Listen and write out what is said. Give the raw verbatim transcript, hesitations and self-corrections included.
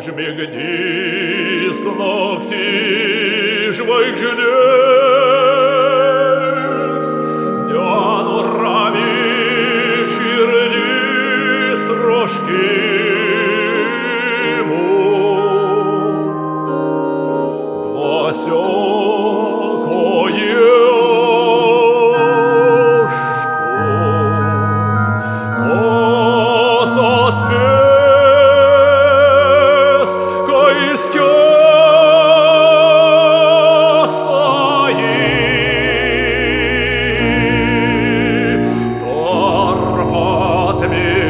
užmigdys naktį žvaigždės, nenurami širdis troškimų. Dvasioko ieško, tos atspės, kai skęstąjį tarp atmės.